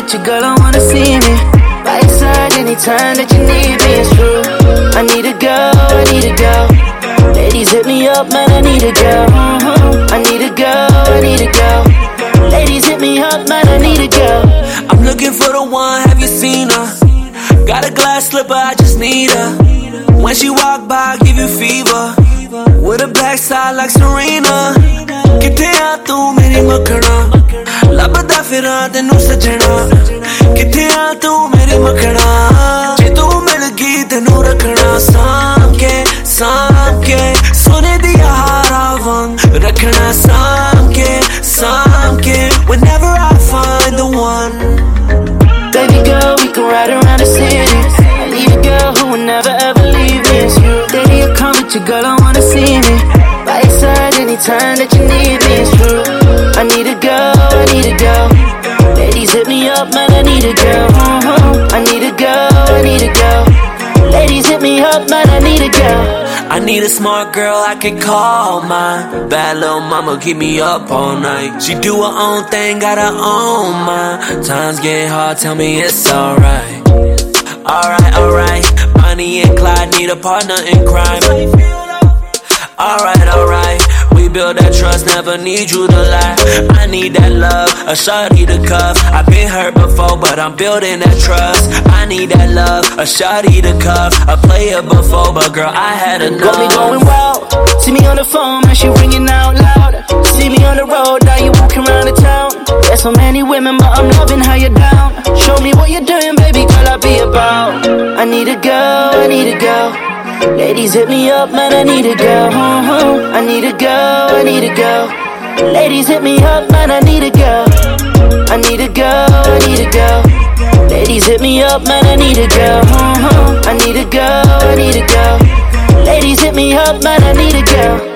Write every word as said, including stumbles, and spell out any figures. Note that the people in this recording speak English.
with you, girl, I wanna see me by your side anytime that you need me, it's true. I need a girl, I need a girl. Ladies hit me up, man, I need a girl. Mm-hmm. I need a girl, I need a girl. Ladies hit me up, man, I need a girl. I'm looking for the one, have you seen her? Got a glass slipper, I just need her. When she walk by, I give you fever. With a backside like Serena. Kitte aa tu meri makhna, labda firan tenu sajna. Kitte aa tu meri makhna, je tu mil gayi tenu rakhna. Saam ke, saam ke, sone diya hara wang rakhna. Saam ke, saam ke, whenever I find the one. Baby girl, we can ride around the city. I need a girl who will never ever leave me. It's you. Lady, I come with you, girl, I wanna see me by your side anytime that you need me. It's true. I need a girl, I need a girl. Ladies hit me up, man, I need a girl. Mm-hmm. I need a girl, I need a girl. Ladies hit me up, man, I need a girl. I need a smart girl I can call mine. Bad little mama keep me up all night. She do her own thing, got her own mind. Times getting hard, tell me it's alright. Alright, alright. Bonnie and Clyde need a partner in crime. Alright, alright. We build that trust, never need you to lie. I need that love, a shawty to cuff. I've been hurt before, but I'm building that trust. I need that love, a shawty to cuff. A player before, but girl, I had enough. Got me going wild. See me on the phone, man, she ringing out loud. See me on the road, now you walking around the town. There's so many women, but I'm loving how you're down. Show me what you're doing, baby girl, I'll be about. I need a girl, I need a girl. Ladies hit me up, man, I need a girl. Mm-hmm. I need a girl, I need a girl. Ladies hit me up, man, I need a girl. I need a girl, I need a girl. Ladies hit me up, man, I need a girl. Mm-hmm. I need a girl, I need a girl. Ladies hit me up, man, I need a girl.